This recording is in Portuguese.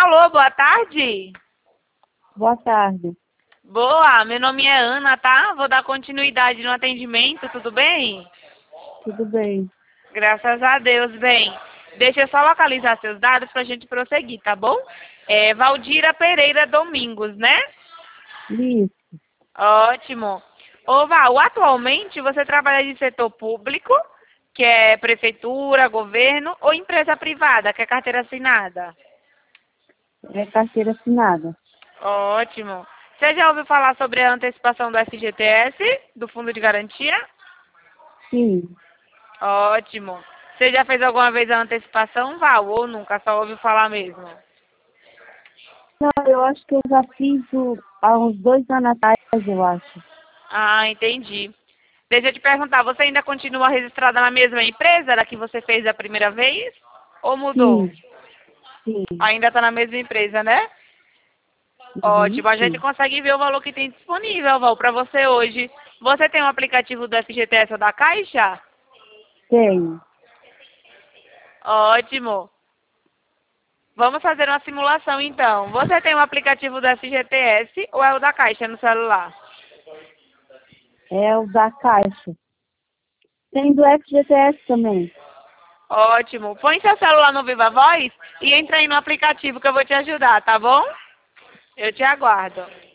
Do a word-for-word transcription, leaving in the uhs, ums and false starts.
Alô, boa tarde. Boa tarde. Boa, meu nome é Ana, tá? Vou dar continuidade no atendimento, tudo bem? Tudo bem? Graças a Deus, bem. Deixa eu só localizar seus dados pra gente prosseguir, tá bom? É Valdira Pereira Domingos, né? Isso. Ótimo. Ô, Val, atualmente você trabalha de setor público, que é prefeitura, governo, ou empresa privada, que é carteira assinada? É carteira assinada. Ótimo. Você já ouviu falar sobre a antecipação do F G T S, do Fundo de Garantia? Sim. Ótimo. Você já fez alguma vez a antecipação, Val, ou nunca? Só ouviu falar mesmo? Não, eu acho que eu já fiz o, há uns dois anos atrás, eu acho. Ah, entendi. Deixa eu te perguntar, você ainda continua registrada na mesma empresa da que você fez a primeira vez? Ou mudou? Sim. Sim. Ainda está na mesma empresa, né? Uhum, Ótimo. A gente sim. consegue ver o valor que tem disponível, Val, para você hoje. Você tem um aplicativo do F G T S ou da Caixa? Tenho. Ótimo. Vamos fazer uma simulação, então. Você tem um aplicativo do F G T S ou é o da Caixa no celular? É o da Caixa. Tem do F G T S também. Ótimo. Põe seu celular no Viva Voz e entra aí no aplicativo que eu vou te ajudar, tá bom? Eu te aguardo.